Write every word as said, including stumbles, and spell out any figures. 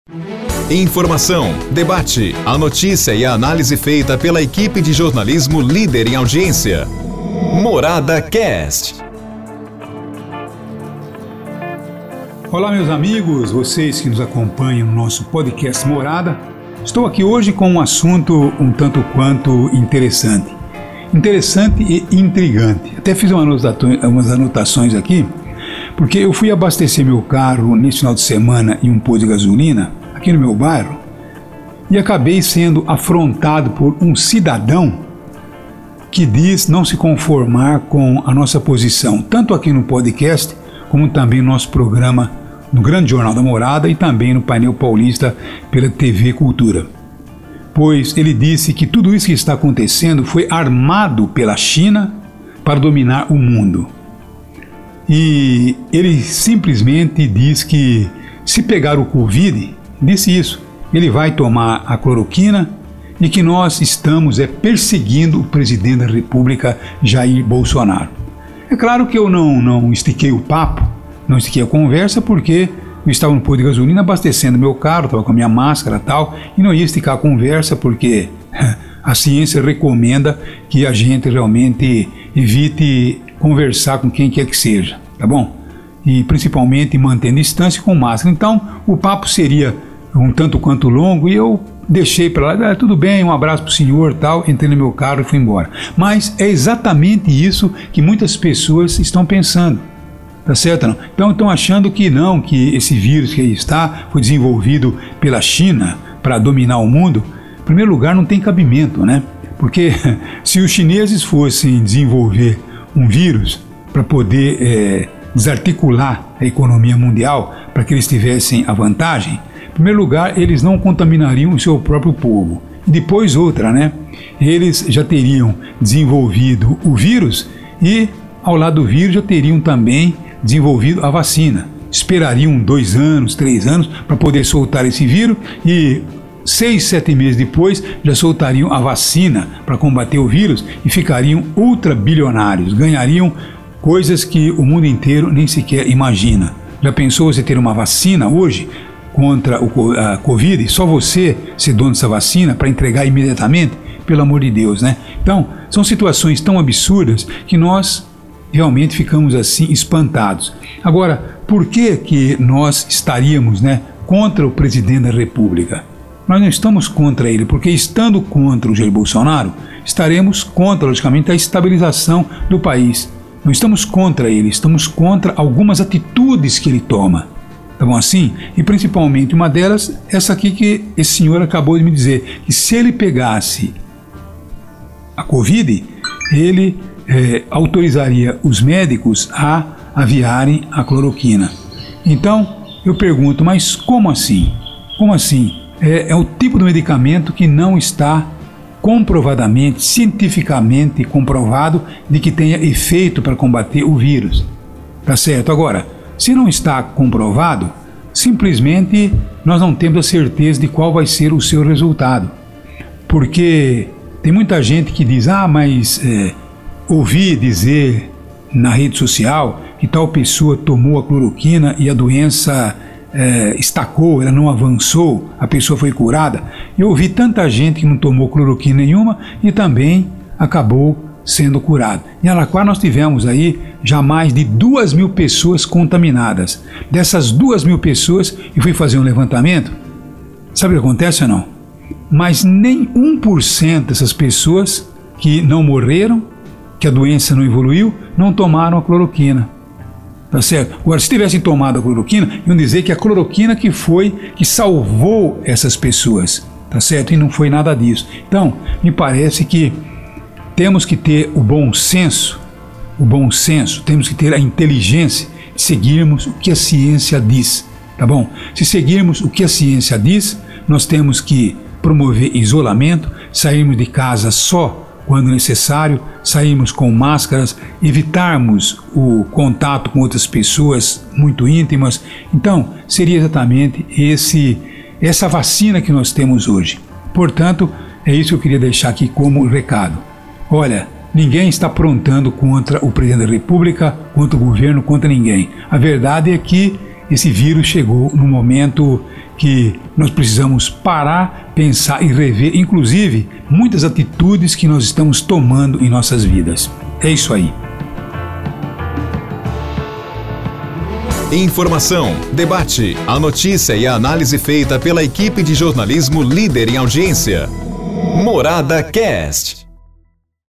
Informação, debate, a notícia e a análise feita pela equipe de jornalismo líder em audiência. Morada Cast. Olá, meus amigos, vocês que nos acompanham no nosso podcast Morada. Estou aqui hoje com um assunto um tanto quanto interessante. Interessante e intrigante. Até fiz umas anotações aqui, porque eu fui abastecer meu carro nesse final de semana em um posto de gasolina, aqui no meu bairro, e acabei sendo afrontado por um cidadão que diz não se conformar com a nossa posição, tanto aqui no podcast, como também no nosso programa no Grande Jornal da Morada e também no Painel Paulista pela T V Cultura. Pois ele disse que tudo isso que está acontecendo foi armado pela China para dominar o mundo. E ele simplesmente diz que se pegar o Covid, disse isso, ele vai tomar a cloroquina e que nós estamos é, perseguindo o presidente da República, Jair Bolsonaro. É claro que eu não, não estiquei o papo, não estiquei a conversa, porque eu estava no posto de gasolina abastecendo meu carro, estava com a minha máscara e tal, e não ia esticar a conversa porque a ciência recomenda que a gente realmente evite conversar com quem quer que seja, tá bom? E principalmente mantendo distância com máscara. Então o papo seria um tanto quanto longo e eu deixei para lá, ah, tudo bem, um abraço para o senhor, tal, entrei no meu carro e fui embora. Mas é exatamente isso que muitas pessoas estão pensando, tá certo não? Então estão achando que não, que esse vírus que aí está foi desenvolvido pela China para dominar o mundo. Em primeiro lugar, não tem cabimento, né? Porque se os chineses fossem desenvolver um vírus para poder é, desarticular a economia mundial, para que eles tivessem a vantagem, em primeiro lugar, eles não contaminariam o seu próprio povo. E depois outra, né? Eles já teriam desenvolvido o vírus e, ao lado do vírus, já teriam também desenvolvido a vacina. Esperariam dois anos, três anos para poder soltar esse vírus e seis, sete meses depois já soltariam a vacina para combater o vírus e ficariam ultrabilionários, ganhariam coisas que o mundo inteiro nem sequer imagina. Já pensou você ter uma vacina hoje contra o, a Covid, só você ser dono dessa vacina para entregar imediatamente? Pelo amor de Deus, né? Então, são situações tão absurdas que nós realmente ficamos assim espantados. Agora, por que que nós estaríamos, né, contra o presidente da República? Nós não estamos contra ele, porque estando contra o Jair Bolsonaro, estaremos contra, logicamente, a estabilização do país. Não estamos contra ele, estamos contra algumas atitudes que ele toma. Tá bom assim? E principalmente uma delas, essa aqui que esse senhor acabou de me dizer, que se ele pegasse a Covid, ele é, autorizaria os médicos a aviarem a cloroquina. Então, eu pergunto, mas como assim? Como assim? É, é o tipo de medicamento que não está comprovadamente, cientificamente comprovado de que tenha efeito para combater o vírus. Tá certo? Agora, se não está comprovado, simplesmente nós não temos a certeza de qual vai ser o seu resultado. Porque tem muita gente que diz, ah, mas é, ouvi dizer na rede social que tal pessoa tomou a cloroquina e a doença é, estacou, ela não avançou, a pessoa foi curada. Eu ouvi tanta gente que não tomou cloroquina nenhuma e também acabou sendo curado. Em Araquara nós tivemos aí já mais de duas mil pessoas contaminadas. Dessas duas mil pessoas, eu fui fazer um levantamento, sabe o que acontece ou não? Mas nem um por cento dessas pessoas que não morreram, que a doença não evoluiu, não tomaram a cloroquina. Tá certo? Agora, se tivessem tomado a cloroquina, iam dizer que a cloroquina que foi, que salvou essas pessoas. Tá certo? E não foi nada disso. Então, me parece que temos que ter o bom senso, o bom senso, temos que ter a inteligência de seguirmos o que a ciência diz, tá bom? Se seguirmos o que a ciência diz, nós temos que promover isolamento, sairmos de casa só quando necessário, sairmos com máscaras, evitarmos o contato com outras pessoas muito íntimas. Então, seria exatamente esse, essa vacina que nós temos hoje. Portanto, é isso que eu queria deixar aqui como recado. Olha, ninguém está aprontando contra o presidente da República, contra o governo, contra ninguém. A verdade é que esse vírus chegou no momento que nós precisamos parar, pensar e rever, inclusive, muitas atitudes que nós estamos tomando em nossas vidas. É isso aí. Informação, debate, a notícia e a análise feita pela equipe de jornalismo líder em audiência. Morada Cast.